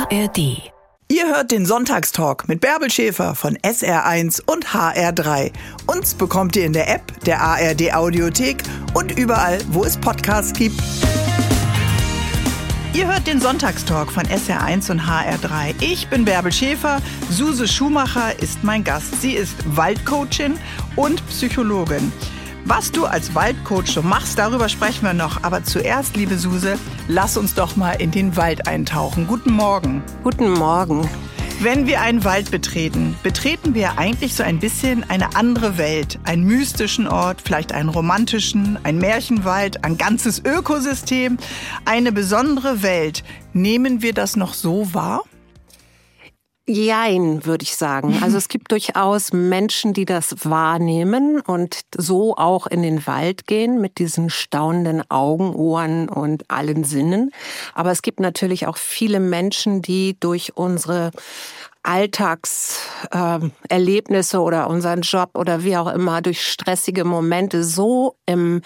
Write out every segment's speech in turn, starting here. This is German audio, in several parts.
ARD. Ihr hört den Sonntagstalk mit Bärbel Schäfer von SR1 und HR3. Uns bekommt ihr in der App, der ARD Audiothek und überall, wo es Podcasts gibt. Ihr hört den Sonntagstalk von SR1 und HR3. Ich bin Bärbel Schäfer, Suse Schumacher ist mein Gast. Sie ist Waldcoachin und Psychologin. Was du als Waldcoach so machst, darüber sprechen wir noch. Aber zuerst, liebe Suse, lass uns doch mal in den Wald eintauchen. Guten Morgen. Guten Morgen. Wenn wir einen Wald betreten, betreten wir eigentlich so ein bisschen eine andere Welt. Einen mystischen Ort, vielleicht einen romantischen, ein Märchenwald, ein ganzes Ökosystem. Eine besondere Welt. Nehmen wir das noch so wahr? Jein, würde ich sagen. Also es gibt durchaus Menschen, die das wahrnehmen und so auch in den Wald gehen mit diesen staunenden Augen, Ohren und allen Sinnen. Aber es gibt natürlich auch viele Menschen, die durch unsere Alltagserlebnisse oder unseren Job oder wie auch immer, durch stressige Momente so im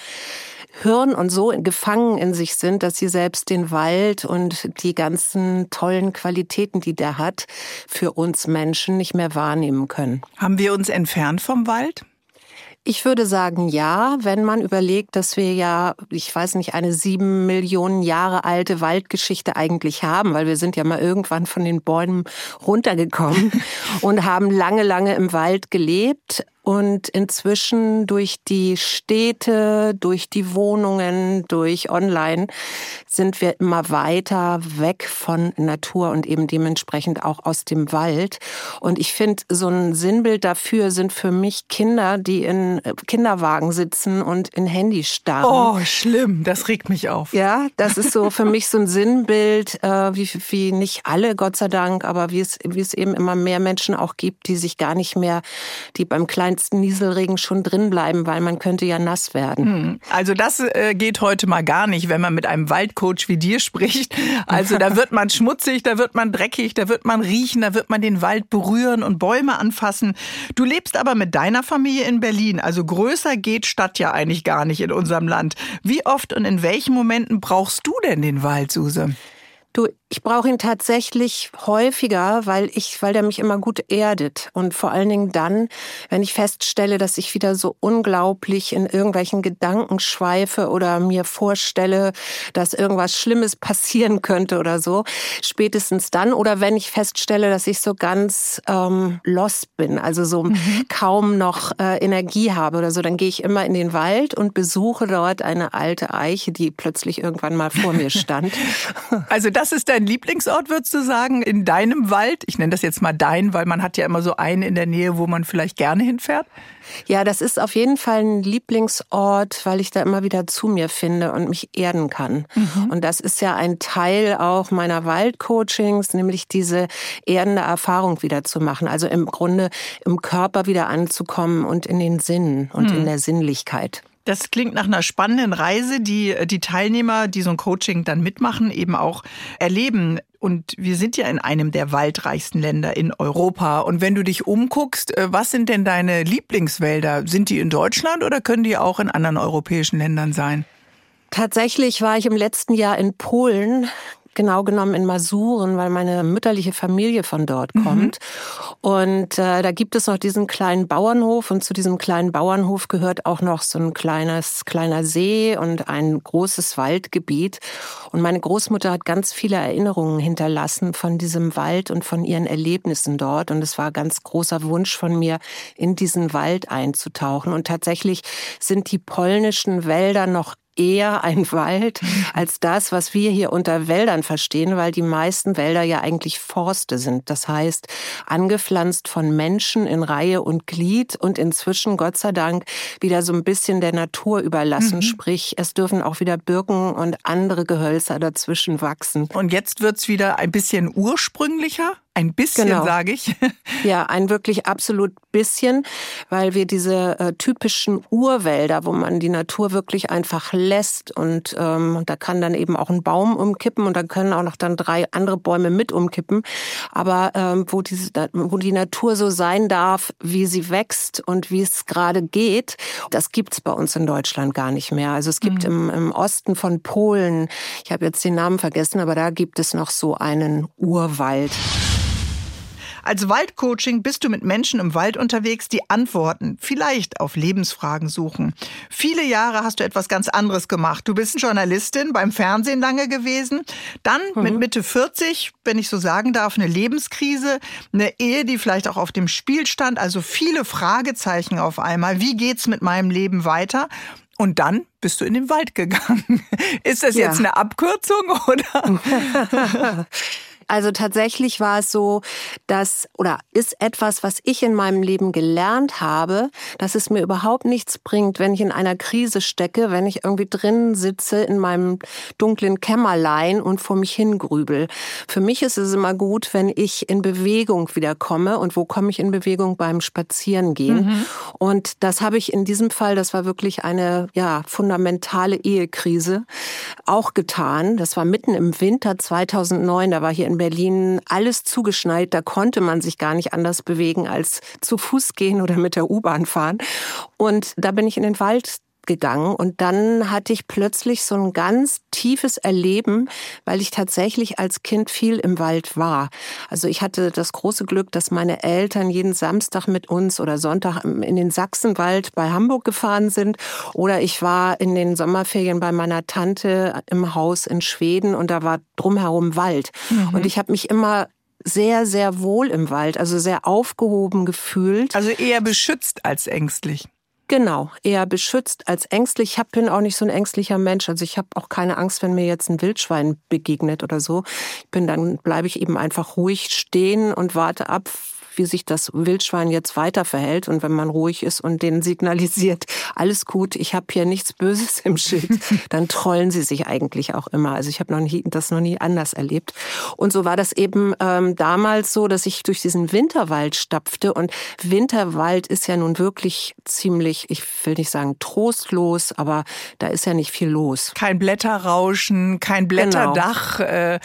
Hirn und so gefangen in sich sind, dass sie selbst den Wald und die ganzen tollen Qualitäten, die der hat, für uns Menschen nicht mehr wahrnehmen können. Haben wir uns entfernt vom Wald? Ich würde sagen, ja, wenn man überlegt, dass wir ja, ich weiß nicht, eine 7 Millionen Jahre alte Waldgeschichte eigentlich haben, weil wir sind ja mal irgendwann von den Bäumen runtergekommen und haben lange, lange im Wald gelebt. Und inzwischen durch die Städte, durch die Wohnungen, durch Online sind wir immer weiter weg von Natur und eben dementsprechend auch aus dem Wald. Und ich finde, so ein Sinnbild dafür sind für mich Kinder, die in Kinderwagen sitzen und in Handy starren. Oh, schlimm, das regt mich auf. Ja, das ist so für mich so ein Sinnbild, wie nicht alle, Gott sei Dank, aber wie es eben immer mehr Menschen auch gibt, die sich gar nicht mehr, die beim kleinsten Nieselregen schon drin bleiben, weil man könnte ja nass werden. Also das geht heute mal gar nicht, wenn man mit einem Waldcoach wie dir spricht. Also da wird man schmutzig, da wird man dreckig, da wird man riechen, da wird man den Wald berühren und Bäume anfassen. Du lebst aber mit deiner Familie in Berlin. Also größer geht Stadt ja eigentlich gar nicht in unserem Land. Wie oft und in welchen Momenten brauchst du denn den Wald, Suse? Du, ich brauche ihn tatsächlich häufiger, weil der mich immer gut erdet. Und vor allen Dingen dann, wenn ich feststelle, dass ich wieder so unglaublich in irgendwelchen Gedanken schweife oder mir vorstelle, dass irgendwas Schlimmes passieren könnte oder so. Spätestens dann. Oder wenn ich feststelle, dass ich so ganz lost bin, also so kaum noch Energie habe oder so, dann gehe ich immer in den Wald und besuche dort eine alte Eiche, die plötzlich irgendwann mal vor mir stand. Also das ist dein Lieblingsort, würdest du sagen, in deinem Wald? Ich nenne das jetzt mal dein, weil man hat ja immer so einen in der Nähe, wo man vielleicht gerne hinfährt. Ja, das ist auf jeden Fall ein Lieblingsort, weil ich da immer wieder zu mir finde und mich erden kann. Und das ist ja ein Teil auch meiner Waldcoachings, nämlich diese erdende Erfahrung wieder zu machen. Also im Grunde im Körper wieder anzukommen und in den Sinnen und in der Sinnlichkeit. Das klingt nach einer spannenden Reise, die die Teilnehmer, die so ein Coaching dann mitmachen, eben auch erleben. Und wir sind ja in einem der waldreichsten Länder in Europa. Und wenn du dich umguckst, was sind denn deine Lieblingswälder? Sind die in Deutschland oder können die auch in anderen europäischen Ländern sein? Tatsächlich war ich im letzten Jahr in Polen, genau genommen in Masuren, weil meine mütterliche Familie von dort kommt. Und da gibt es noch diesen kleinen Bauernhof und zu diesem kleinen Bauernhof gehört auch noch so ein kleiner See und ein großes Waldgebiet. Und meine Großmutter hat ganz viele Erinnerungen hinterlassen von diesem Wald und von ihren Erlebnissen dort. Und es war ein ganz großer Wunsch von mir, in diesen Wald einzutauchen. Und tatsächlich sind die polnischen Wälder noch eher ein Wald als das, was wir hier unter Wäldern verstehen, weil die meisten Wälder ja eigentlich Forste sind. Das heißt, angepflanzt von Menschen in Reihe und Glied und inzwischen, Gott sei Dank, wieder so ein bisschen der Natur überlassen. Sprich, es dürfen auch wieder Birken und andere Gehölzer dazwischen wachsen. Und jetzt wird's wieder ein bisschen ursprünglicher? Ein bisschen, Genau. sage ich. Ja, ein wirklich absolut bisschen, weil wir diese typischen Urwälder, wo man die Natur wirklich einfach lässt und da kann dann eben auch ein Baum umkippen und dann können auch noch dann 3 andere Bäume mit umkippen, aber wo die Natur so sein darf, wie sie wächst und wie es gerade geht, das gibt's bei uns in Deutschland gar nicht mehr. Also es gibt im Osten von Polen, ich habe jetzt den Namen vergessen, aber da gibt es noch so einen Urwald. Als Waldcoaching bist du mit Menschen im Wald unterwegs, die Antworten vielleicht auf Lebensfragen suchen. Viele Jahre hast du etwas ganz anderes gemacht. Du bist Journalistin, beim Fernsehen lange gewesen. Dann mit Mitte 40, wenn ich so sagen darf, eine Lebenskrise, eine Ehe, die vielleicht auch auf dem Spiel stand. Also viele Fragezeichen auf einmal. Wie geht's mit meinem Leben weiter? Und dann bist du in den Wald gegangen. Ist das jetzt eine Abkürzung oder? Also tatsächlich war es so, ist etwas, was ich in meinem Leben gelernt habe, dass es mir überhaupt nichts bringt, wenn ich in einer Krise stecke, wenn ich irgendwie drin sitze in meinem dunklen Kämmerlein und vor mich hingrübel. Für mich ist es immer gut, wenn ich in Bewegung wiederkomme. Und wo komme ich in Bewegung? Beim Spazierengehen. Und das habe ich in diesem Fall, das war wirklich eine fundamentale Ehekrise, auch getan. Das war mitten im Winter 2009, da war hier in Berlin alles zugeschneit, da konnte man sich gar nicht anders bewegen als zu Fuß gehen oder mit der U-Bahn fahren. Und da bin ich in den Wald gegangen und dann hatte ich plötzlich so ein ganz tiefes Erleben, weil ich tatsächlich als Kind viel im Wald war. Also ich hatte das große Glück, dass meine Eltern jeden Samstag mit uns oder Sonntag in den Sachsenwald bei Hamburg gefahren sind oder ich war in den Sommerferien bei meiner Tante im Haus in Schweden und da war drumherum Wald. Und ich habe mich immer sehr, sehr wohl im Wald, also sehr aufgehoben gefühlt. Also eher beschützt als ängstlich. Genau, eher beschützt als ängstlich. Ich bin auch nicht so ein ängstlicher Mensch. Also ich habe auch keine Angst, wenn mir jetzt ein Wildschwein begegnet oder so. Dann bleibe ich eben einfach ruhig stehen und warte ab, wie sich das Wildschwein jetzt weiter verhält. Und wenn man ruhig ist und denen signalisiert, alles gut, ich habe hier nichts Böses im Schild, dann trollen sie sich eigentlich auch immer. Also ich habe das noch nie anders erlebt. Und so war das eben damals so, dass ich durch diesen Winterwald stapfte. Und Winterwald ist ja nun wirklich ziemlich, ich will nicht sagen trostlos, aber da ist ja nicht viel los. Kein Blätterrauschen, kein Blätterdach,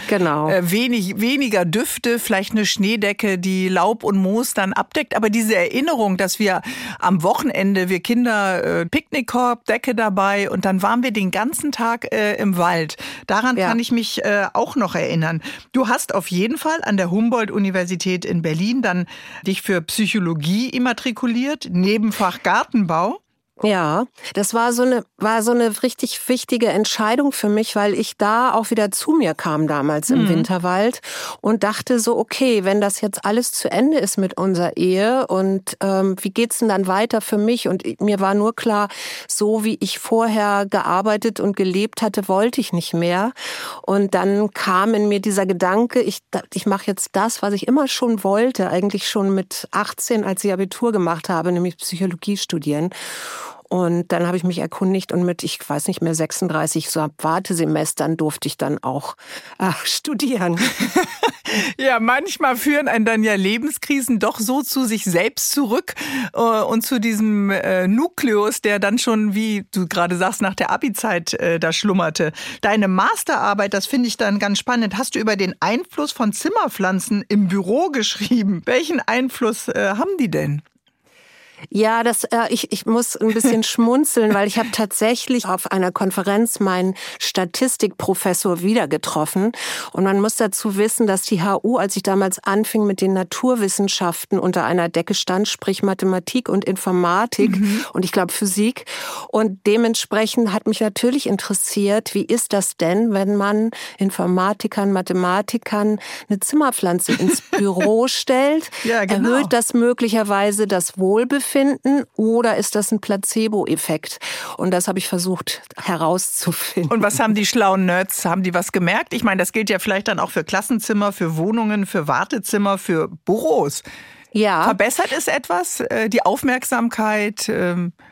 weniger Düfte, vielleicht eine Schneedecke, die Laub und Moos dann abdeckt. Aber diese Erinnerung, dass wir am Wochenende, wir Kinder, Picknickkorb, Decke dabei und dann waren wir den ganzen Tag im Wald. Daran kann ich mich auch noch erinnern. Du hast auf jeden Fall an der Humboldt-Universität in Berlin dann dich für Psychologie immatrikuliert, Nebenfach Gartenbau. Ja, das war so eine richtig wichtige Entscheidung für mich, weil ich da auch wieder zu mir kam damals im Winterwald und dachte so, okay, wenn das jetzt alles zu Ende ist mit unserer Ehe und wie geht's denn dann weiter für mich? Und mir war nur klar, so wie ich vorher gearbeitet und gelebt hatte, wollte ich nicht mehr. Und dann kam in mir dieser Gedanke, ich mache jetzt das, was ich immer schon wollte, eigentlich schon mit 18, als ich Abitur gemacht habe, nämlich Psychologie studieren. Und dann habe ich mich erkundigt und mit, ich weiß nicht mehr, 36 so ab Wartesemestern durfte ich dann auch studieren. Ja, manchmal führen einen dann ja Lebenskrisen doch so zu sich selbst zurück und zu diesem Nukleus, der dann schon, wie du gerade sagst, nach der Abi-Zeit da schlummerte. Deine Masterarbeit, das finde ich dann ganz spannend, hast du über den Einfluss von Zimmerpflanzen im Büro geschrieben. Welchen Einfluss haben die denn? Ja, ich muss ein bisschen schmunzeln, weil ich habe tatsächlich auf einer Konferenz meinen Statistikprofessor wieder getroffen. Und man muss dazu wissen, dass die HU, als ich damals anfing mit den Naturwissenschaften, unter einer Decke stand, sprich Mathematik und Informatik und ich glaube Physik. Und dementsprechend hat mich natürlich interessiert, wie ist das denn, wenn man Informatikern, Mathematikern eine Zimmerpflanze ins Büro stellt? Ja, genau. Erhöht das möglicherweise das Wohlbefinden oder ist das ein Placebo-Effekt? Und das habe ich versucht herauszufinden. Und was haben die schlauen Nerds, haben die was gemerkt? Ich meine, das gilt ja vielleicht dann auch für Klassenzimmer, für Wohnungen, für Wartezimmer, für Büros. Ja. Verbessert es etwas? Die Aufmerksamkeit?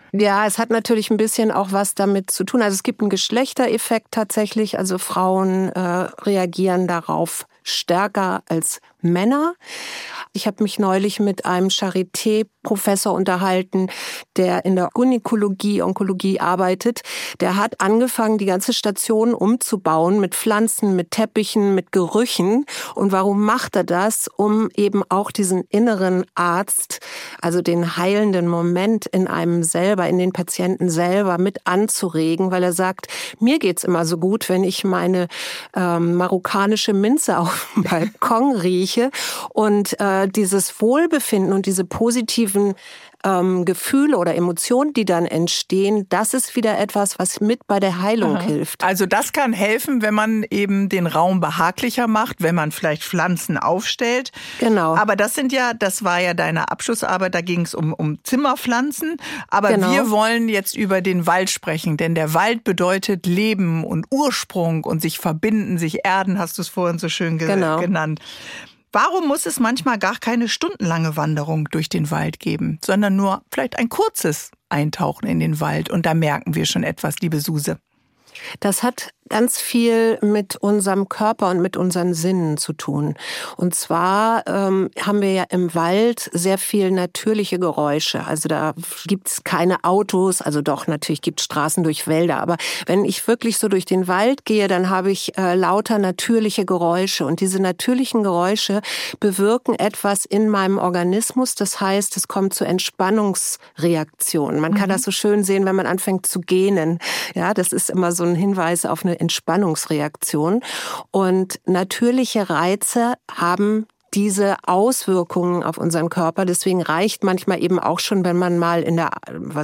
Ja, es hat natürlich ein bisschen auch was damit zu tun. Also es gibt einen Geschlechtereffekt tatsächlich. Also Frauen reagieren darauf stärker als Männer. Ich habe mich neulich mit einem Charité-Professor unterhalten, der in der Onkologie arbeitet. Der hat angefangen, die ganze Station umzubauen mit Pflanzen, mit Teppichen, mit Gerüchen. Und warum macht er das? Um eben auch diesen inneren Arzt, also den heilenden Moment in einem selber, in den Patienten selber mit anzuregen, weil er sagt, mir geht's immer so gut, wenn ich meine marokkanische Minze auf dem Balkon rieche und dieses Wohlbefinden und diese positiven Gefühle oder Emotionen, die dann entstehen, das ist wieder etwas, was mit bei der Heilung hilft. Also das kann helfen, wenn man eben den Raum behaglicher macht, wenn man vielleicht Pflanzen aufstellt. Genau. Aber das war ja deine Abschlussarbeit, da ging es um Zimmerpflanzen. Aber wir wollen jetzt über den Wald sprechen, denn der Wald bedeutet Leben und Ursprung und sich verbinden, sich erden, hast du es vorhin so schön genannt. Warum muss es manchmal gar keine stundenlange Wanderung durch den Wald geben, sondern nur vielleicht ein kurzes Eintauchen in den Wald? Und da merken wir schon etwas, liebe Suse. Das hat ganz viel mit unserem Körper und mit unseren Sinnen zu tun. Und zwar haben wir ja im Wald sehr viel natürliche Geräusche. Also da gibt's keine Autos, also doch, natürlich gibt's Straßen durch Wälder. Aber wenn ich wirklich so durch den Wald gehe, dann habe ich lauter natürliche Geräusche. Und diese natürlichen Geräusche bewirken etwas in meinem Organismus. Das heißt, es kommt zu Entspannungsreaktionen. Man kann das so schön sehen, wenn man anfängt zu gähnen. Ja, das ist immer so ein Hinweis auf eine Entspannungsreaktion. Und natürliche Reize haben diese Auswirkungen auf unseren Körper. Deswegen reicht manchmal eben auch schon, wenn man mal in der,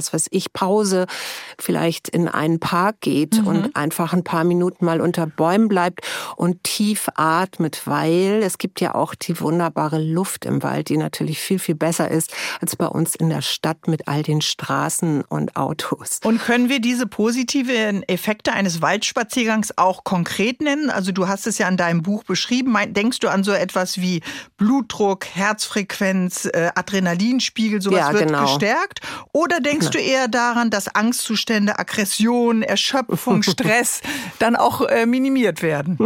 Pause vielleicht in einen Park geht und einfach ein paar Minuten mal unter Bäumen bleibt und tief atmet, weil es gibt ja auch die wunderbare Luft im Wald, die natürlich viel, viel besser ist als bei uns in der Stadt mit all den Straßen und Autos. Und können wir diese positiven Effekte eines Waldspaziergangs auch konkret nennen? Also du hast es ja in deinem Buch beschrieben. Denkst du an so etwas wie Blutdruck, Herzfrequenz, Adrenalinspiegel, sowas wird gestärkt? Oder denkst du eher daran, dass Angstzustände, Aggression, Erschöpfung, Stress dann auch minimiert werden?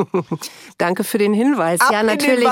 Danke für den Hinweis. Ab ja, natürlich,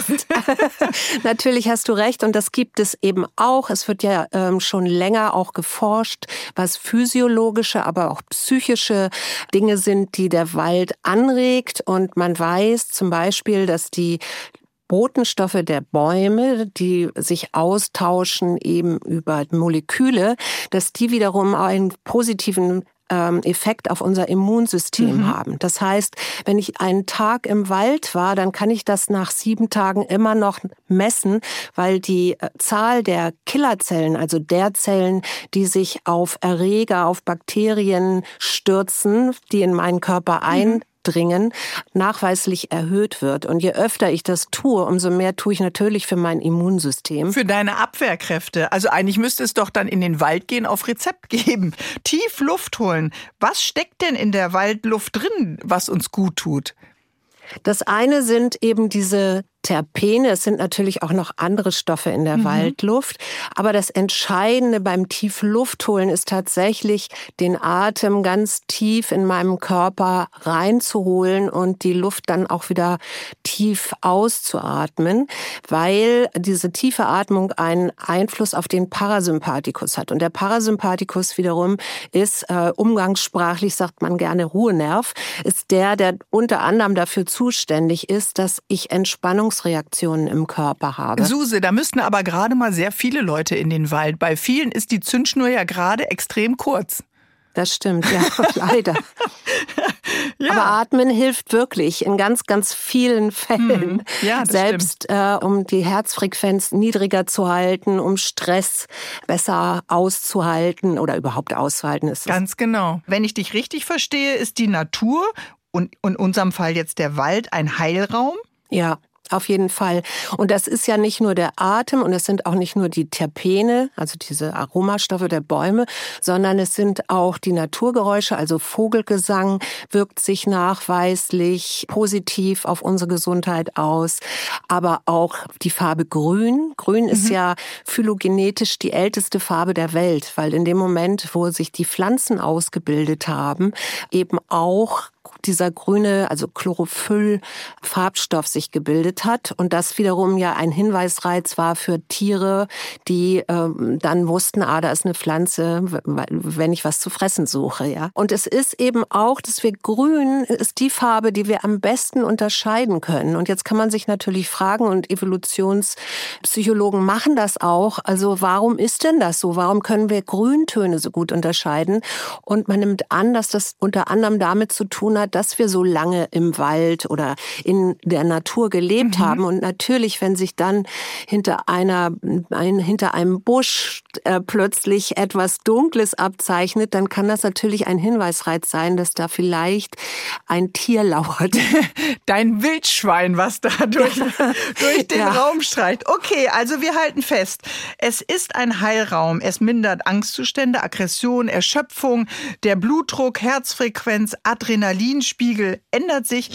natürlich hast du recht und das gibt es eben auch. Es wird ja schon länger auch geforscht, was physiologische, aber auch psychische Dinge sind, die der Wald anregt. Und man weiß zum Beispiel, dass die Botenstoffe der Bäume, die sich austauschen eben über Moleküle, dass die wiederum einen positiven Effekt auf unser Immunsystem haben. Das heißt, wenn ich einen Tag im Wald war, dann kann ich das nach 7 Tagen immer noch messen, weil die Zahl der Killerzellen, also der Zellen, die sich auf Erreger, auf Bakterien stürzen, die in meinen Körper eindringen, nachweislich erhöht wird. Und je öfter ich das tue, umso mehr tue ich natürlich für mein Immunsystem. Für deine Abwehrkräfte. Also eigentlich müsste es doch dann in den Wald gehen, auf Rezept geben. Tief Luft holen. Was steckt denn in der Waldluft drin, was uns gut tut? Das eine sind eben diese Terpene, es sind natürlich auch noch andere Stoffe in der Waldluft, aber das Entscheidende beim Tiefluftholen ist tatsächlich, den Atem ganz tief in meinem Körper reinzuholen und die Luft dann auch wieder tief auszuatmen, weil diese tiefe Atmung einen Einfluss auf den Parasympathikus hat. Und der Parasympathikus wiederum ist, umgangssprachlich sagt man gerne Ruhenerv, ist der unter anderem dafür zuständig ist, dass ich Entspannungsreaktionen im Körper habe. Suse, da müssten aber gerade mal sehr viele Leute in den Wald. Bei vielen ist die Zündschnur ja gerade extrem kurz. Das stimmt, ja, leider. Ja. Aber Atmen hilft wirklich in ganz, ganz vielen Fällen. Ja, das selbst um die Herzfrequenz niedriger zu halten, um Stress besser auszuhalten oder überhaupt auszuhalten. Ist ganz genau. Wenn ich dich richtig verstehe, ist die Natur und in unserem Fall jetzt der Wald ein Heilraum? Ja. Auf jeden Fall. Und das ist ja nicht nur der Atem und es sind auch nicht nur die Terpene, also diese Aromastoffe der Bäume, sondern es sind auch die Naturgeräusche, also Vogelgesang wirkt sich nachweislich positiv auf unsere Gesundheit aus, aber auch die Farbe Grün. Grün ist ja phylogenetisch die älteste Farbe der Welt, weil in dem Moment, wo sich die Pflanzen ausgebildet haben, eben auch dieser grüne, also Chlorophyll-Farbstoff sich gebildet hat und das wiederum ja ein Hinweisreiz war für Tiere, die dann wussten, da ist eine Pflanze, wenn ich was zu fressen suche, ja. Und es ist eben auch, dass wir grün ist die Farbe, die wir am besten unterscheiden können. Und jetzt kann man sich natürlich fragen, und Evolutionspsychologen machen das auch, also warum ist denn das so? Warum können wir Grüntöne so gut unterscheiden? Und man nimmt an, dass das unter anderem damit zu tun hat, dass wir so lange im Wald oder in der Natur gelebt haben. Und natürlich, wenn sich dann hinter einem Busch plötzlich etwas Dunkles abzeichnet, dann kann das natürlich ein Hinweisreiz sein, dass da vielleicht ein Tier lauert. Dein Wildschwein, was da durch den Raum streicht. Okay, also wir halten fest. Es ist ein Heilraum. Es mindert Angstzustände, Aggression, Erschöpfung, der Blutdruck, Herzfrequenz, Adrenalinspiegel ändert sich.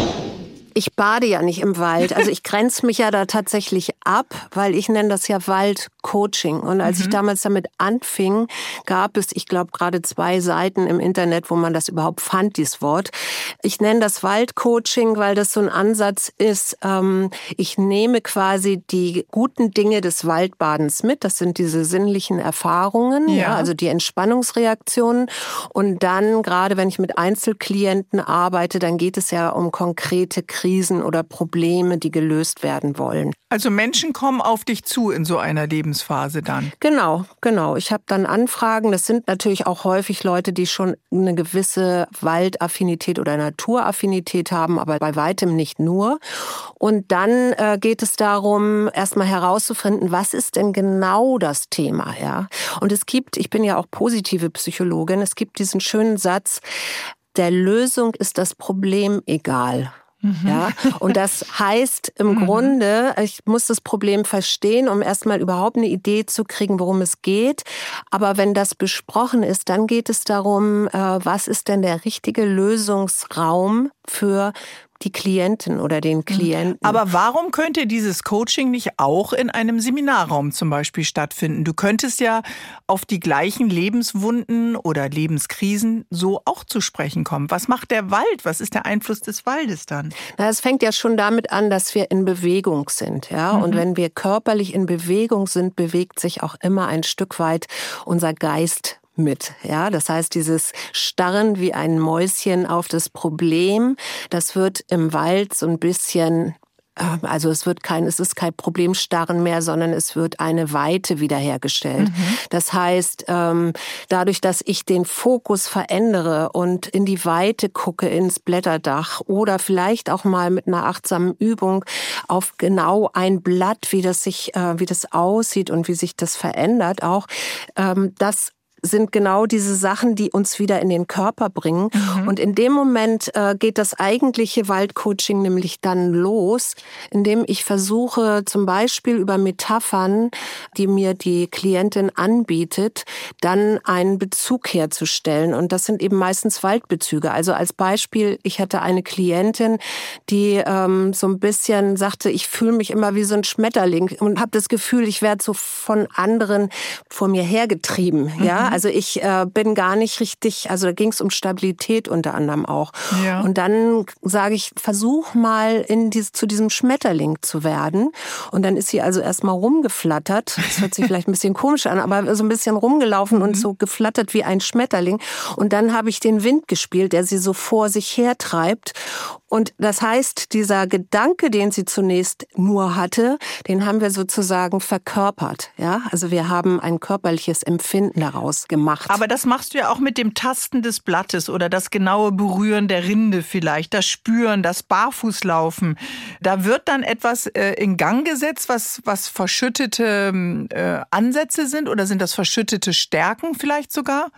Ich bade ja nicht im Wald. Also ich grenze mich ja da tatsächlich ab, weil ich nenne das ja Waldcoaching. Und als ich damals damit anfing, gab es, ich glaube, gerade 2 Seiten im Internet, wo man das überhaupt fand, dieses Wort. Ich nenne das Waldcoaching, weil das so ein Ansatz ist, ich nehme quasi die guten Dinge des Waldbadens mit. Das sind diese sinnlichen Erfahrungen, ja, also die Entspannungsreaktionen. Und dann, gerade wenn ich mit Einzelklienten arbeite, dann geht es ja um konkrete Krisen oder Probleme, die gelöst werden wollen. Also Menschen kommen auf dich zu in so einer Lebensphase dann? Genau. Ich habe dann Anfragen. Das sind natürlich auch häufig Leute, die schon eine gewisse Waldaffinität oder Naturaffinität haben, aber bei weitem nicht nur. Und dann geht es darum, erstmal herauszufinden, was ist denn genau das Thema, ja? Und ich bin ja auch positive Psychologin, es gibt diesen schönen Satz, der Lösung ist das Problem egal. Ja, und das heißt im Grunde, ich muss das Problem verstehen, um erstmal überhaupt eine Idee zu kriegen, worum es geht. Aber wenn das besprochen ist, dann geht es darum, was ist denn der richtige Lösungsraum für die Klientin oder den Klienten. Aber warum könnte dieses Coaching nicht auch in einem Seminarraum zum Beispiel stattfinden? Du könntest ja auf die gleichen Lebenswunden oder Lebenskrisen so auch zu sprechen kommen. Was macht der Wald? Was ist der Einfluss des Waldes dann? Na, es fängt ja schon damit an, dass wir in Bewegung sind, ja. Und wenn wir körperlich in Bewegung sind, bewegt sich auch immer ein Stück weit unser Geist mit, ja. Das heißt, dieses Starren wie ein Mäuschen auf das Problem, das wird im Wald so ein bisschen, also es ist kein Problemstarren mehr, sondern es wird eine Weite wiederhergestellt. Das heißt, dadurch, dass ich den Fokus verändere und in die Weite gucke, ins Blätterdach oder vielleicht auch mal mit einer achtsamen Übung auf genau ein Blatt, wie das aussieht und wie sich das verändert auch, das sind genau diese Sachen, die uns wieder in den Körper bringen. Und in dem Moment geht das eigentliche Waldcoaching nämlich dann los, indem ich versuche, zum Beispiel über Metaphern, die mir die Klientin anbietet, dann einen Bezug herzustellen. Und das sind eben meistens Waldbezüge. Also als Beispiel, ich hatte eine Klientin, die so ein bisschen sagte, ich fühle mich immer wie so ein Schmetterling und habe das Gefühl, ich werde so von anderen vor mir hergetrieben. Ja, also ich bin gar nicht richtig, also da ging es um Stabilität unter anderem auch. Ja. Und dann sage ich, versuch mal zu diesem Schmetterling zu werden. Und dann ist sie also erstmal rumgeflattert. Das hört sich vielleicht ein bisschen komisch an, aber so ein bisschen rumgelaufen und so geflattert wie ein Schmetterling. Und dann habe ich den Wind gespielt, der sie so vor sich hertreibt. Und das heißt, dieser Gedanke, den sie zunächst nur hatte, den haben wir sozusagen verkörpert. Ja, also wir haben ein körperliches Empfinden daraus gemacht. Aber das machst du ja auch mit dem Tasten des Blattes oder das genaue Berühren der Rinde vielleicht, das Spüren, das Barfußlaufen. Da wird dann etwas in Gang gesetzt, was verschüttete Ansätze sind oder sind das verschüttete Stärken vielleicht sogar?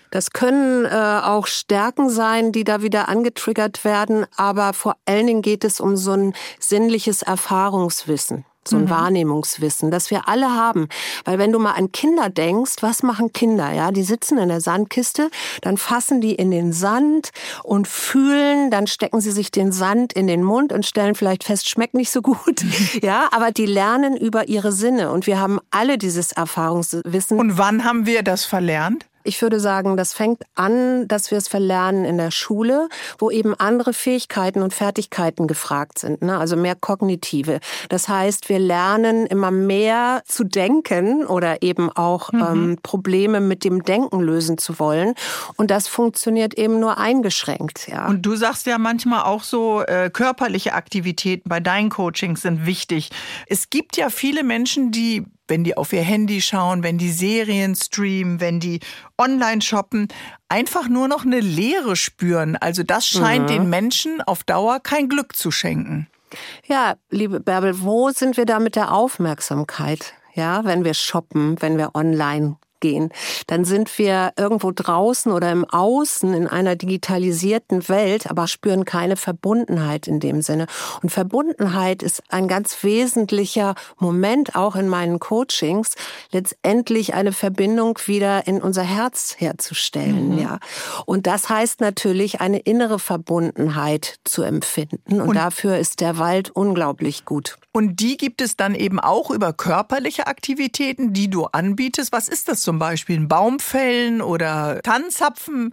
Das können auch Stärken sein, die da wieder angetriggert werden, aber vor allen Dingen geht es um so ein sinnliches Erfahrungswissen. So ein Wahrnehmungswissen, das wir alle haben. Weil wenn du mal an Kinder denkst, was machen Kinder? Ja, die sitzen in der Sandkiste, dann fassen die in den Sand und fühlen, dann stecken sie sich den Sand in den Mund und stellen vielleicht fest, schmeckt nicht so gut. Ja, aber die lernen über ihre Sinne und wir haben alle dieses Erfahrungswissen. Und wann haben wir das verlernt? Ich würde sagen, das fängt an, dass wir es verlernen in der Schule, wo eben andere Fähigkeiten und Fertigkeiten gefragt sind, ne? Also mehr kognitive. Das heißt, wir lernen immer mehr zu denken oder eben auch Probleme mit dem Denken lösen zu wollen. Und das funktioniert eben nur eingeschränkt. Ja. Und du sagst ja manchmal auch so, körperliche Aktivitäten bei deinen Coachings sind wichtig. Es gibt ja viele Menschen, die, wenn die auf ihr Handy schauen, wenn die Serien streamen, wenn die online shoppen, einfach nur noch eine Leere spüren. Also das scheint den Menschen auf Dauer kein Glück zu schenken. Ja, liebe Bärbel, wo sind wir da mit der Aufmerksamkeit? Ja, wenn wir shoppen, wenn wir online gehen, dann sind wir irgendwo draußen oder im Außen in einer digitalisierten Welt, aber spüren keine Verbundenheit in dem Sinne. Und Verbundenheit ist ein ganz wesentlicher Moment auch in meinen Coachings, letztendlich eine Verbindung wieder in unser Herz herzustellen. Ja. Und das heißt natürlich, eine innere Verbundenheit zu empfinden. Und dafür ist der Wald unglaublich gut. Und die gibt es dann eben auch über körperliche Aktivitäten, die du anbietest. Was ist das zum Beispiel? Ein Baum fällen oder Tannenzapfen?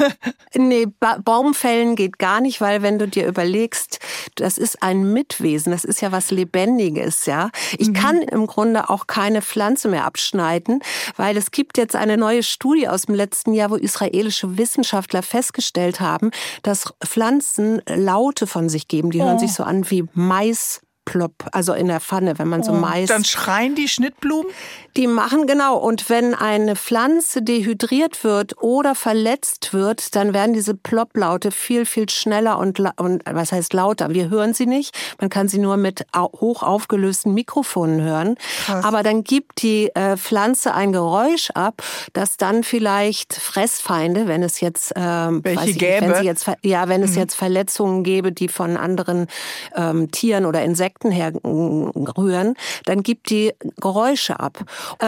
Nee, Baum fällen geht gar nicht, weil wenn du dir überlegst, das ist ein Mitwesen, das ist ja was Lebendiges, ja. Ich kann im Grunde auch keine Pflanze mehr abschneiden, weil es gibt jetzt eine neue Studie aus dem letzten Jahr, wo israelische Wissenschaftler festgestellt haben, dass Pflanzen Laute von sich geben. Die hören sich so an wie Mais. Plopp, also in der Pfanne, wenn man so Mais... Dann schreien die Schnittblumen? Die machen, genau. Und wenn eine Pflanze dehydriert wird oder verletzt wird, dann werden diese Plopplaute viel, viel schneller und was heißt lauter? Wir hören sie nicht. Man kann sie nur mit hoch aufgelösten Mikrofonen hören. Krass. Aber dann gibt die Pflanze ein Geräusch ab, das dann vielleicht Fressfeinde, wenn es jetzt... wenn es jetzt Verletzungen gäbe, die von anderen Tieren oder Insekten herrühren, dann gibt die Geräusche ab.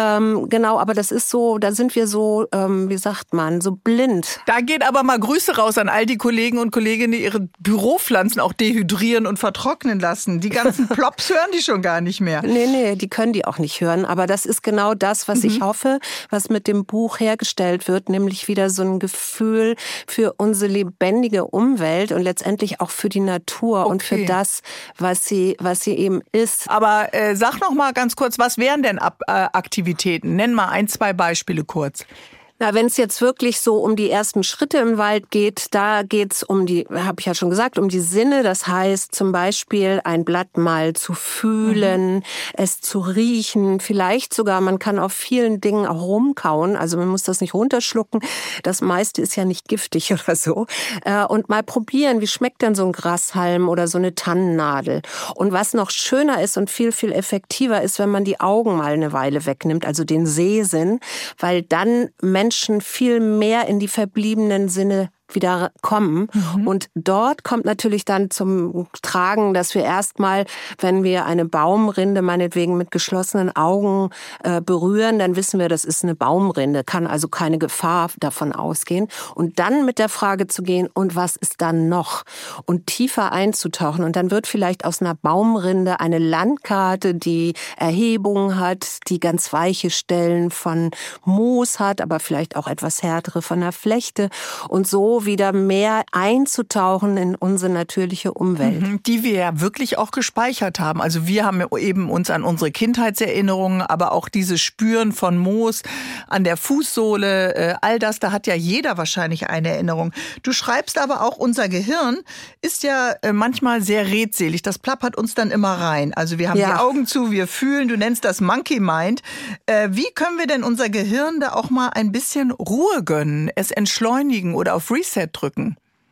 Genau, aber das ist so, da sind wir so, wie sagt man, so blind. Da geht aber mal Grüße raus an all die Kollegen und Kolleginnen, die ihre Büropflanzen auch dehydrieren und vertrocknen lassen. Die ganzen Plops hören die schon gar nicht mehr. Nee, die können die auch nicht hören. Aber das ist genau das, was ich hoffe, was mit dem Buch hergestellt wird, nämlich wieder so ein Gefühl für unsere lebendige Umwelt und letztendlich auch für die Natur und für das, was sie eben ist. Aber sag noch mal ganz kurz, was wären denn Aktivitäten? Nenn mal 1, 2 Beispiele kurz. Na, wenn es jetzt wirklich so um die ersten Schritte im Wald geht, da geht's um die, habe ich ja schon gesagt, um die Sinne. Das heißt zum Beispiel ein Blatt mal zu fühlen, es zu riechen, vielleicht sogar, man kann auf vielen Dingen auch rumkauen, also man muss das nicht runterschlucken. Das meiste ist ja nicht giftig oder so. Und mal probieren, wie schmeckt denn so ein Grashalm oder so eine Tannennadel? Und was noch schöner ist und viel, viel effektiver ist, wenn man die Augen mal eine Weile wegnimmt, also den Sehsinn, weil dann Menschen viel mehr in die verbliebenen Sinne wieder kommen. Und dort kommt natürlich dann zum Tragen, dass wir erstmal, wenn wir eine Baumrinde meinetwegen mit geschlossenen Augen berühren, dann wissen wir, das ist eine Baumrinde, kann also keine Gefahr davon ausgehen. Und dann mit der Frage zu gehen, und was ist dann noch? Und tiefer einzutauchen. Und dann wird vielleicht aus einer Baumrinde eine Landkarte, die Erhebungen hat, die ganz weiche Stellen von Moos hat, aber vielleicht auch etwas härtere von der Flechte. Und so wieder mehr einzutauchen in unsere natürliche Umwelt. Die wir ja wirklich auch gespeichert haben. Also wir haben eben uns an unsere Kindheitserinnerungen, aber auch dieses Spüren von Moos an der Fußsohle, all das, da hat ja jeder wahrscheinlich eine Erinnerung. Du schreibst aber auch, unser Gehirn ist ja manchmal sehr redselig. Das plappert uns dann immer rein. Also wir haben die Augen zu, wir fühlen, du nennst das Monkey Mind. Wie können wir denn unser Gehirn da auch mal ein bisschen Ruhe gönnen, es entschleunigen oder auf Reset drücken?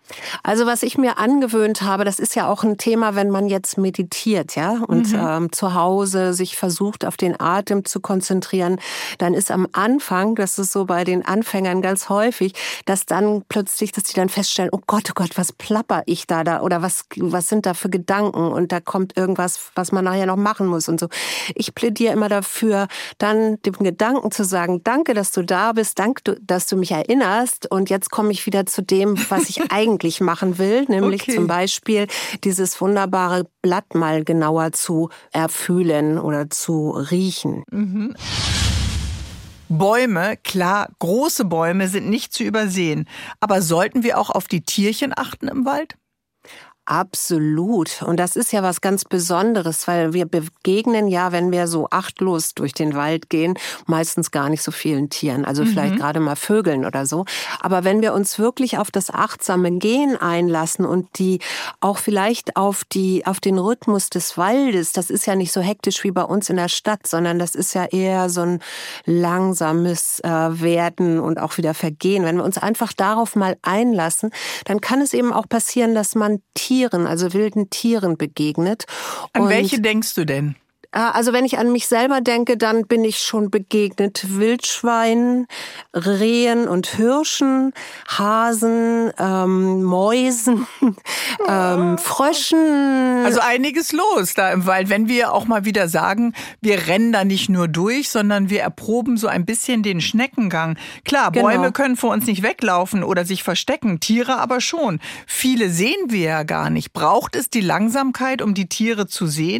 Also was ich mir angewöhnt habe, das ist ja auch ein Thema, wenn man jetzt meditiert, ja, und zu Hause sich versucht, auf den Atem zu konzentrieren, dann ist am Anfang, das ist so bei den Anfängern ganz häufig, dass dann plötzlich, dass die dann feststellen, oh Gott, was plapper ich da oder was sind da für Gedanken und da kommt irgendwas, was man nachher noch machen muss und so. Ich plädiere immer dafür, dann dem Gedanken zu sagen, danke, dass du da bist, danke, dass du mich erinnerst und jetzt komme ich wieder zu dem, was ich eigentlich machen will, nämlich zum Beispiel dieses wunderbare Blatt mal genauer zu erfühlen oder zu riechen. Bäume, klar, große Bäume sind nicht zu übersehen. Aber sollten wir auch auf die Tierchen achten im Wald? Absolut. Und das ist ja was ganz Besonderes, weil wir begegnen ja, wenn wir so achtlos durch den Wald gehen, meistens gar nicht so vielen Tieren. Also vielleicht gerade mal Vögeln oder so. Aber wenn wir uns wirklich auf das achtsame Gehen einlassen und die auch vielleicht auf den Rhythmus des Waldes, das ist ja nicht so hektisch wie bei uns in der Stadt, sondern das ist ja eher so ein langsames Werden und auch wieder Vergehen. Wenn wir uns einfach darauf mal einlassen, dann kann es eben auch passieren, dass man also wilden Tieren begegnet. An welche denkst du denn? Also wenn ich an mich selber denke, dann bin ich schon begegnet Wildschweinen, Rehen und Hirschen, Hasen, Mäusen, Fröschen. Also einiges los da im Wald. Wenn wir auch mal wieder sagen, wir rennen da nicht nur durch, sondern wir erproben so ein bisschen den Schneckengang. Klar, Bäume können vor uns nicht weglaufen oder sich verstecken, Tiere aber schon. Viele sehen wir ja gar nicht. Braucht es die Langsamkeit, um die Tiere zu sehen?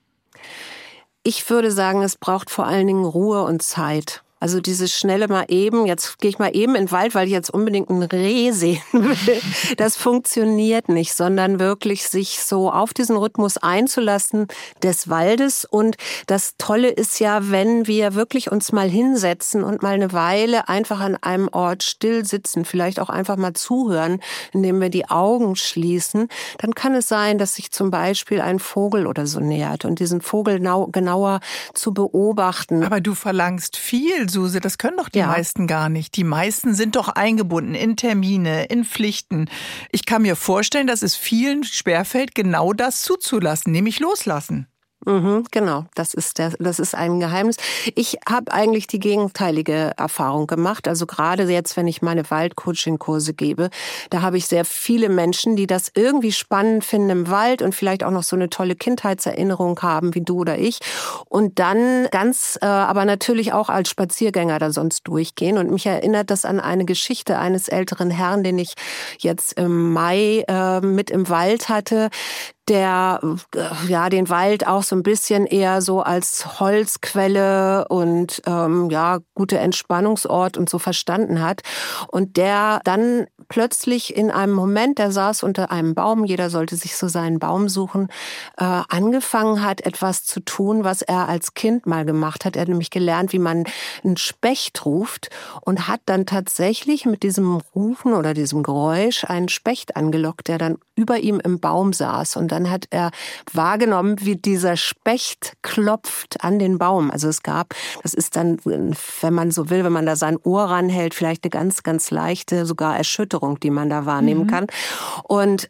Ich würde sagen, es braucht vor allen Dingen Ruhe und Zeit. Also dieses schnelle mal eben, jetzt gehe ich mal eben in den Wald, weil ich jetzt unbedingt ein Reh sehen will. Das funktioniert nicht, sondern wirklich sich so auf diesen Rhythmus einzulassen des Waldes. Und das Tolle ist ja, wenn wir wirklich uns mal hinsetzen und mal eine Weile einfach an einem Ort still sitzen, vielleicht auch einfach mal zuhören, indem wir die Augen schließen, dann kann es sein, dass sich zum Beispiel ein Vogel oder so nähert und diesen Vogel genauer zu beobachten. Aber du verlangst viel, Suse, das können doch die meisten gar nicht. Die meisten sind doch eingebunden in Termine, in Pflichten. Ich kann mir vorstellen, dass es vielen schwerfällt, genau das zuzulassen, nämlich loslassen. Genau, das ist ein Geheimnis. Ich habe eigentlich die gegenteilige Erfahrung gemacht. Also gerade jetzt, wenn ich meine Waldcoaching-Kurse gebe, da habe ich sehr viele Menschen, die das irgendwie spannend finden im Wald und vielleicht auch noch so eine tolle Kindheitserinnerung haben, wie du oder ich. Und dann aber natürlich auch als Spaziergänger da sonst durchgehen. Und mich erinnert das an eine Geschichte eines älteren Herrn, den ich jetzt im Mai mit im Wald hatte, der den Wald auch so ein bisschen eher so als Holzquelle und gute Entspannungsort und so verstanden hat. Und der dann plötzlich in einem Moment, der saß unter einem Baum, jeder sollte sich so seinen Baum suchen, angefangen hat, etwas zu tun, was er als Kind mal gemacht hat. Er hat nämlich gelernt, wie man einen Specht ruft und hat dann tatsächlich mit diesem Rufen oder diesem Geräusch einen Specht angelockt, der dann über ihm im Baum saß. Und dann hat er wahrgenommen, wie dieser Specht klopft an den Baum. Also das ist dann, wenn man so will, wenn man da sein Ohr ranhält, vielleicht eine ganz, ganz leichte sogar Erschütterung, die man da wahrnehmen kann. Und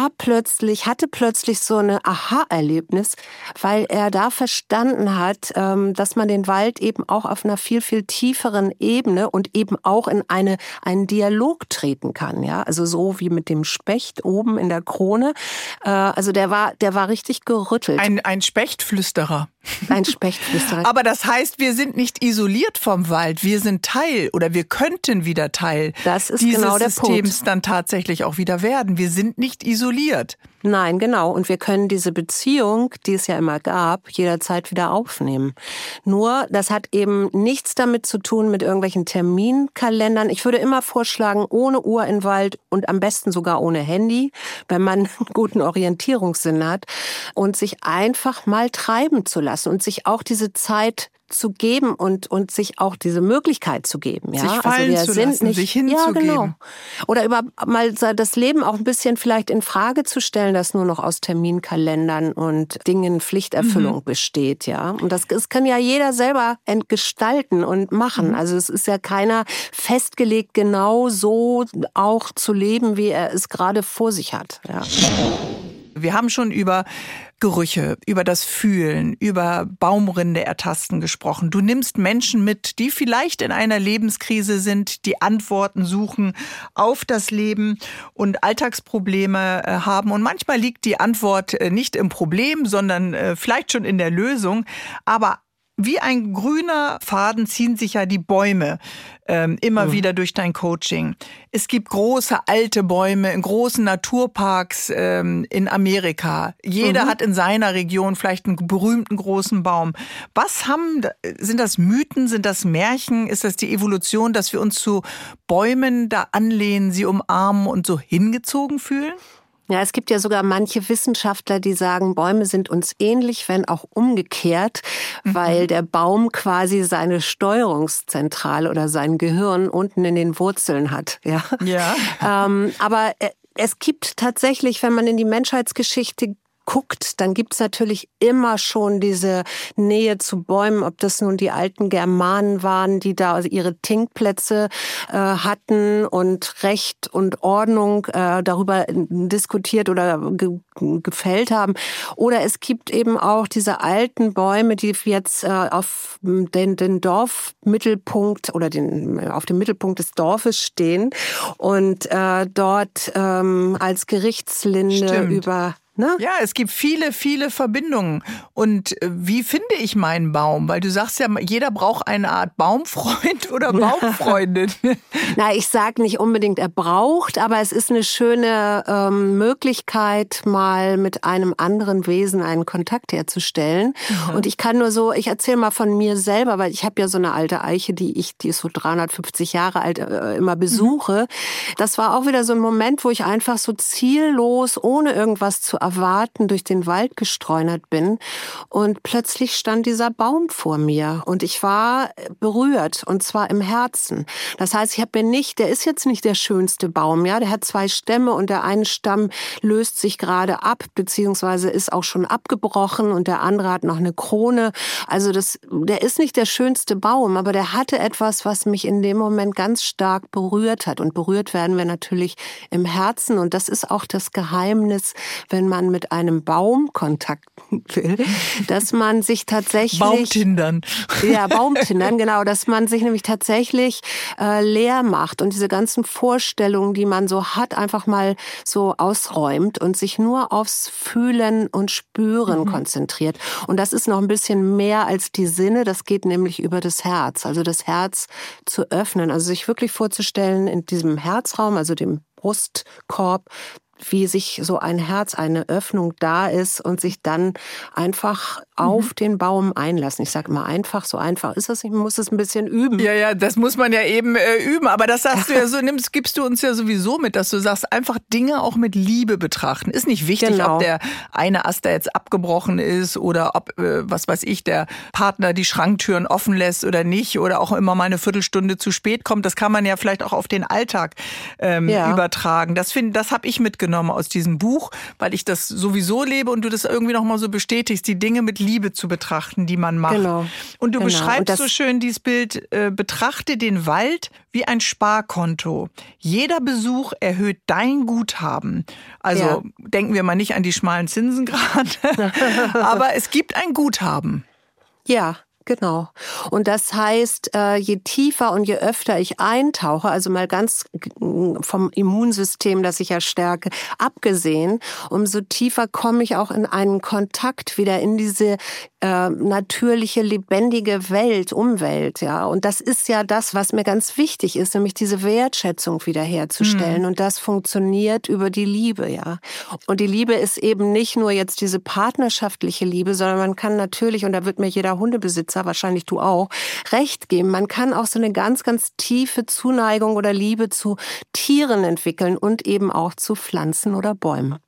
hatte plötzlich so eine Aha-Erlebnis, weil er da verstanden hat, dass man den Wald eben auch auf einer viel, viel tieferen Ebene und eben auch in einen Dialog treten kann. Ja, also so wie mit dem Specht oben in der Krone. Also der war richtig gerüttelt. Ein Spechtflüsterer. Ein Spechtflüsterer. Aber das heißt, wir sind nicht isoliert vom Wald. Wir sind Teil oder wir könnten wieder Teil dieses genau der Systems Punkt. dann tatsächlich auch wieder werden. Wir sind nicht isoliert. Nein, genau. Und wir können diese Beziehung, die es ja immer gab, jederzeit wieder aufnehmen. Nur, das hat eben nichts damit zu tun mit irgendwelchen Terminkalendern. Ich würde immer vorschlagen, ohne Uhr in den Wald und am besten sogar ohne Handy, wenn man einen guten Orientierungssinn hat und sich einfach mal treiben zu lassen. lassen und sich auch diese Zeit zu geben und sich auch diese Möglichkeit zu geben. Ja? Sich fallen zu lassen, sich hinzugeben. Ja, genau. Oder über mal das Leben auch ein bisschen vielleicht in Frage zu stellen, dass nur noch aus Terminkalendern und Dingen Pflichterfüllung besteht. Ja? Und das kann ja jeder selber entgestalten und machen. Also es ist ja keiner festgelegt, genau so auch zu leben, wie er es gerade vor sich hat. Ja. Wir haben schon über Gerüche, über das Fühlen, über Baumrinde ertasten gesprochen. Du nimmst Menschen mit, die vielleicht in einer Lebenskrise sind, die Antworten suchen auf das Leben und Alltagsprobleme haben. Und manchmal liegt die Antwort nicht im Problem, sondern vielleicht schon in der Lösung. Aber wie ein grüner Faden ziehen sich ja die Bäume immer wieder durch dein Coaching. Es gibt große alte Bäume in großen Naturparks in Amerika. Jeder hat in seiner Region vielleicht einen berühmten großen Baum. Sind das Mythen, sind das Märchen? Ist das die Evolution, dass wir uns zu Bäumen da anlehnen, sie umarmen und so hingezogen fühlen? Ja, es gibt ja sogar manche Wissenschaftler, die sagen, Bäume sind uns ähnlich, wenn auch umgekehrt, weil der Baum quasi seine Steuerungszentrale oder sein Gehirn unten in den Wurzeln hat. Ja. Aber es gibt tatsächlich, wenn man in die Menschheitsgeschichte guckt, dann gibt's natürlich immer schon diese Nähe zu Bäumen, ob das nun die alten Germanen waren, die da ihre Tinkplätze hatten und Recht und Ordnung darüber diskutiert oder gefällt haben. Oder es gibt eben auch diese alten Bäume, die jetzt auf den Dorfmittelpunkt oder auf dem Mittelpunkt des Dorfes stehen und dort als Gerichtslinde über... Ne? Ja, es gibt viele, viele Verbindungen. Und wie finde ich meinen Baum? Weil du sagst ja, jeder braucht eine Art Baumfreund oder Baumfreundin. Na, ich sage nicht unbedingt, er braucht, aber es ist eine schöne Möglichkeit, mal mit einem anderen Wesen einen Kontakt herzustellen. Und ich erzähle mal von mir selber, weil ich habe ja so eine alte Eiche, die ist so 350 Jahre alt, immer besuche. Das war auch wieder so ein Moment, wo ich einfach so ziellos, ohne irgendwas zu erwarten, durch den Wald gestreunert bin und plötzlich stand dieser Baum vor mir und ich war berührt und zwar im Herzen. Das heißt, der ist jetzt nicht der schönste Baum, ja, der hat 2 Stämme und der eine Stamm löst sich gerade ab, beziehungsweise ist auch schon abgebrochen und der andere hat noch eine Krone. Also der ist nicht der schönste Baum, aber der hatte etwas, was mich in dem Moment ganz stark berührt hat und berührt werden wir natürlich im Herzen und das ist auch das Geheimnis, wenn man mit einem Baum kontakten will, dass man sich tatsächlich... Baumtindern. Ja, Baumtindern, genau. Dass man sich nämlich tatsächlich leer macht und diese ganzen Vorstellungen, die man so hat, einfach mal so ausräumt und sich nur aufs Fühlen und Spüren konzentriert. Und das ist noch ein bisschen mehr als die Sinne. Das geht nämlich über das Herz. Also das Herz zu öffnen. Also sich wirklich vorzustellen in diesem Herzraum, also dem Brustkorb, wie sich so ein Herz, eine Öffnung da ist und sich dann einfach auf den Baum einlassen. Ich sage immer einfach, so einfach ist das nicht, man muss es ein bisschen üben. Ja, das muss man ja eben üben, aber das sagst du ja so, gibst du uns ja sowieso mit, dass du sagst, einfach Dinge auch mit Liebe betrachten. Ist nicht wichtig, ob der eine Ast da jetzt abgebrochen ist oder ob, was weiß ich, der Partner die Schranktüren offen lässt oder nicht oder auch immer mal eine Viertelstunde zu spät kommt. Das kann man ja vielleicht auch auf den Alltag übertragen. Das habe ich mitgenommen aus diesem Buch, weil ich das sowieso lebe und du das irgendwie noch mal so bestätigst, die Dinge mit Liebe zu betrachten, die man macht. Genau. Und du beschreibst so schön dieses Bild, betrachte den Wald wie ein Sparkonto. Jeder Besuch erhöht dein Guthaben. Also denken wir mal nicht an die schmalen Zinsen gerade, aber es gibt ein Guthaben. Ja. Genau. Und das heißt, je tiefer und je öfter ich eintauche, also mal ganz vom Immunsystem, das ich ja stärke, abgesehen, umso tiefer komme ich auch in einen Kontakt wieder in diese natürliche, lebendige Umwelt, ja. Und das ist ja das, was mir ganz wichtig ist, nämlich diese Wertschätzung wiederherzustellen. Und das funktioniert über die Liebe, ja. Und die Liebe ist eben nicht nur jetzt diese partnerschaftliche Liebe, sondern man kann natürlich, und da wird mir jeder Hundebesitzer, wahrscheinlich du auch, recht geben, man kann auch so eine ganz, ganz tiefe Zuneigung oder Liebe zu Tieren entwickeln und eben auch zu Pflanzen oder Bäumen.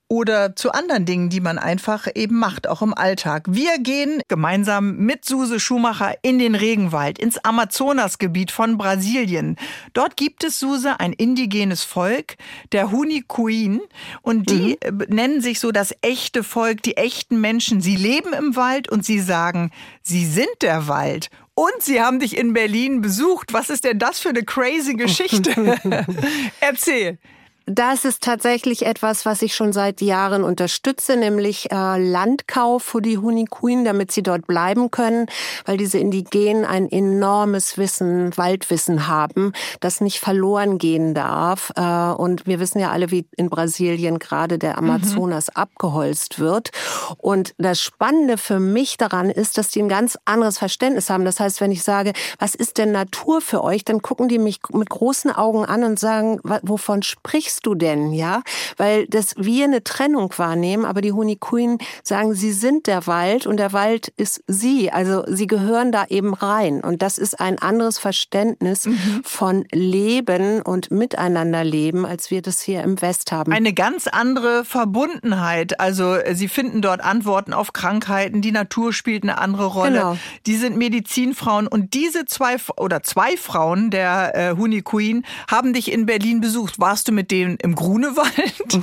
oder zu anderen Dingen, die man einfach eben macht, auch im Alltag. Wir gehen gemeinsam mit Suse Schumacher in den Regenwald, ins Amazonasgebiet von Brasilien. Dort gibt es, Suse, ein indigenes Volk, der Hunikuin. Und die nennen sich so das echte Volk, die echten Menschen. Sie leben im Wald und sie sagen, sie sind der Wald. Und sie haben dich in Berlin besucht. Was ist denn das für eine crazy Geschichte? Erzähl. Das ist tatsächlich etwas, was ich schon seit Jahren unterstütze, nämlich Landkauf für die Hunikuin, damit sie dort bleiben können, weil diese Indigenen ein enormes Wissen, Waldwissen haben, das nicht verloren gehen darf. Und wir wissen ja alle, wie in Brasilien gerade der Amazonas abgeholzt wird. Und das Spannende für mich daran ist, dass die ein ganz anderes Verständnis haben. Das heißt, wenn ich sage, was ist denn Natur für euch, dann gucken die mich mit großen Augen an und sagen, wovon sprichst du denn, ja? Weil wir eine Trennung wahrnehmen, aber die Hunikuin sagen, sie sind der Wald und der Wald ist sie. Also sie gehören da eben rein. Und das ist ein anderes Verständnis von Leben und Miteinanderleben, als wir das hier im West haben. Eine ganz andere Verbundenheit. Also sie finden dort Antworten auf Krankheiten. Die Natur spielt eine andere Rolle. Genau. Die sind Medizinfrauen. Und diese zwei Frauen der Hunikuin haben dich in Berlin besucht. Warst du mit denen im Grunewald?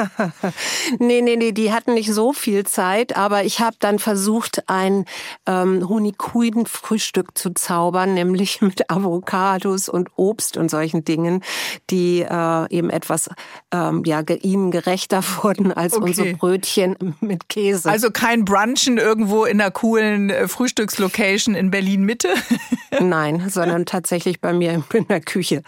Nee, die hatten nicht so viel Zeit, aber ich habe dann versucht, ein Hunikuin-Frühstück zu zaubern, nämlich mit Avocados und Obst und solchen Dingen, die eben etwas ihnen gerechter wurden als unsere Brötchen mit Käse. Also kein Brunchen irgendwo in einer coolen Frühstückslocation in Berlin-Mitte? Nein, sondern tatsächlich bei mir in der Küche.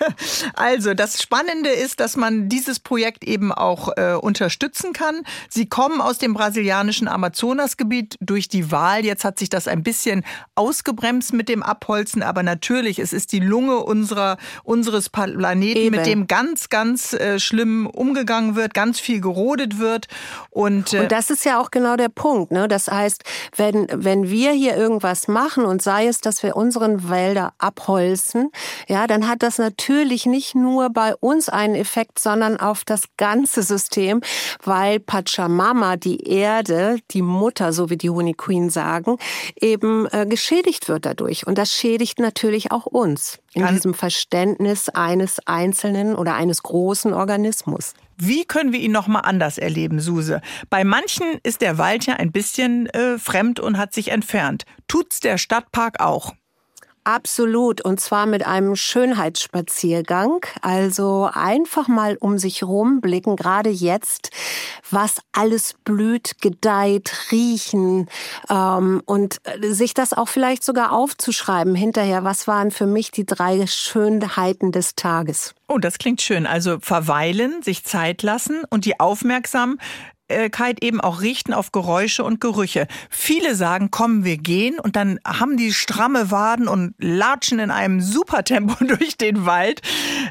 Also das Spannende ist, dass man dieses Projekt eben auch unterstützen kann. Sie kommen aus dem brasilianischen Amazonasgebiet durch die Wahl. Jetzt hat sich das ein bisschen ausgebremst mit dem Abholzen, aber natürlich, es ist die Lunge unseres Planeten, eben, mit dem ganz, ganz schlimm umgegangen wird, ganz viel gerodet wird. Und das ist ja auch genau der Punkt, ne? Das heißt, wenn wir hier irgendwas machen und sei es, dass wir unseren Wälder abholzen, ja, dann hat das natürlich nicht nur bei uns einen Effekt, sondern auf das ganze System, weil Pachamama, die Erde, die Mutter, so wie die Hunikuin sagen, eben geschädigt wird dadurch. Und das schädigt natürlich auch uns in diesem Verständnis eines einzelnen oder eines großen Organismus. Wie können wir ihn noch mal anders erleben, Suse? Bei manchen ist der Wald ja ein bisschen fremd und hat sich entfernt. Tut's der Stadtpark auch? Absolut, und zwar mit einem Schönheitsspaziergang. Also einfach mal um sich rumblicken, gerade jetzt, was alles blüht, gedeiht, riechen und sich das auch vielleicht sogar aufzuschreiben hinterher. Was waren für mich die 3 Schönheiten des Tages? Oh, das klingt schön. Also verweilen, sich Zeit lassen und die Aufmerksamkeit eben auch richten auf Geräusche und Gerüche. Viele sagen, komm, wir gehen, und dann haben die stramme Waden und latschen in einem Supertempo durch den Wald.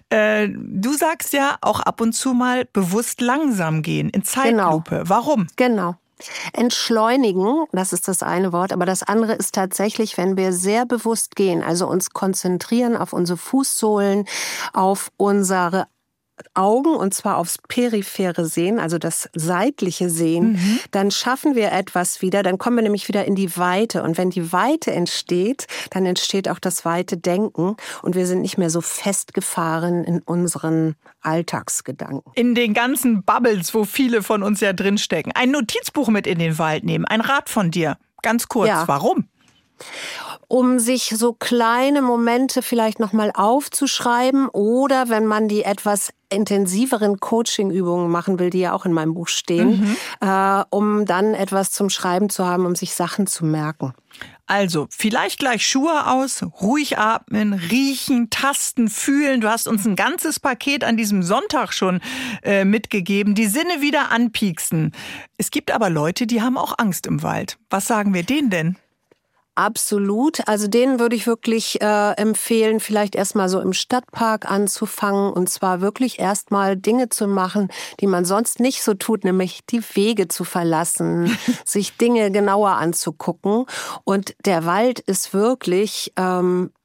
Du sagst ja auch ab und zu mal bewusst langsam gehen, in Zeitlupe. Genau. Warum? Genau. Entschleunigen, das ist das eine Wort, aber das andere ist tatsächlich, wenn wir sehr bewusst gehen, also uns konzentrieren auf unsere Fußsohlen, auf unsere Augen, und zwar aufs periphere Sehen, also das seitliche Sehen, dann schaffen wir etwas wieder, dann kommen wir nämlich wieder in die Weite. Und wenn die Weite entsteht, dann entsteht auch das weite Denken und wir sind nicht mehr so festgefahren in unseren Alltagsgedanken. In den ganzen Bubbles, wo viele von uns ja drinstecken. Ein Notizbuch mit in den Wald nehmen, ein Rat von dir. Ganz kurz, ja. Warum? Um sich so kleine Momente vielleicht nochmal aufzuschreiben oder wenn man die etwas intensiveren Coaching-Übungen machen will, die ja auch in meinem Buch stehen, um dann etwas zum Schreiben zu haben, um sich Sachen zu merken. Also, vielleicht gleich Schuhe aus, ruhig atmen, riechen, tasten, fühlen. Du hast uns ein ganzes Paket an diesem Sonntag schon mitgegeben. Die Sinne wieder anpieksen. Es gibt aber Leute, die haben auch Angst im Wald. Was sagen wir denen denn? Absolut. Also denen würde ich wirklich empfehlen, vielleicht erstmal so im Stadtpark anzufangen und zwar wirklich erstmal Dinge zu machen, die man sonst nicht so tut, nämlich die Wege zu verlassen, sich Dinge genauer anzugucken. Und der Wald ist wirklich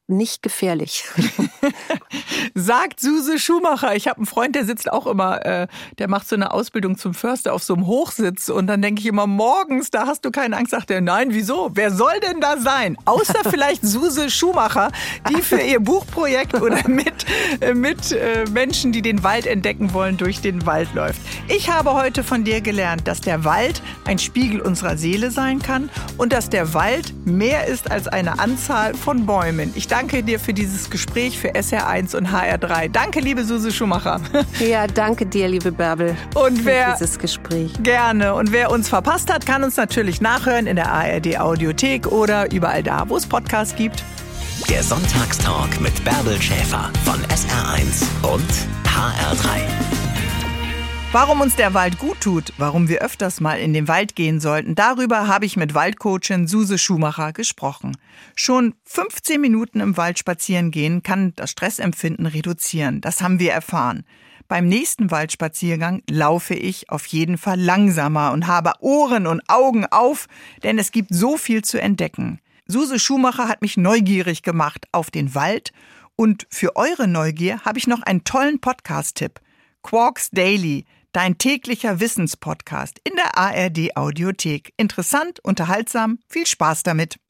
nicht gefährlich. Sagt Suse Schumacher. Ich habe einen Freund, der sitzt auch immer, der macht so eine Ausbildung zum Förster auf so einem Hochsitz. Und dann denke ich immer, morgens, da hast du keine Angst. Sagt er, nein, wieso? Wer soll denn da sein? Außer vielleicht Suse Schumacher, die für ihr Buchprojekt oder mit Menschen, die den Wald entdecken wollen, durch den Wald läuft. Ich habe heute von dir gelernt, dass der Wald ein Spiegel unserer Seele sein kann und dass der Wald mehr ist als eine Anzahl von Bäumen. Ich danke dir für dieses Gespräch für SR1 und HR3. Danke, liebe Suse Schumacher. Ja, danke dir, liebe Bärbel, und für dieses Gespräch. Gerne. Und wer uns verpasst hat, kann uns natürlich nachhören in der ARD Audiothek oder überall da, wo es Podcasts gibt. Der Sonntagstalk mit Bärbel Schäfer von SR1 und HR3. Warum uns der Wald gut tut, warum wir öfters mal in den Wald gehen sollten, darüber habe ich mit Waldcoachin Suse Schumacher gesprochen. Schon 15 Minuten im Wald spazieren gehen kann das Stressempfinden reduzieren. Das haben wir erfahren. Beim nächsten Waldspaziergang laufe ich auf jeden Fall langsamer und habe Ohren und Augen auf, denn es gibt so viel zu entdecken. Suse Schumacher hat mich neugierig gemacht auf den Wald und für eure Neugier habe ich noch einen tollen Podcast-Tipp. Quarks Daily, dein täglicher Wissenspodcast in der ARD Audiothek. Interessant, unterhaltsam, viel Spaß damit.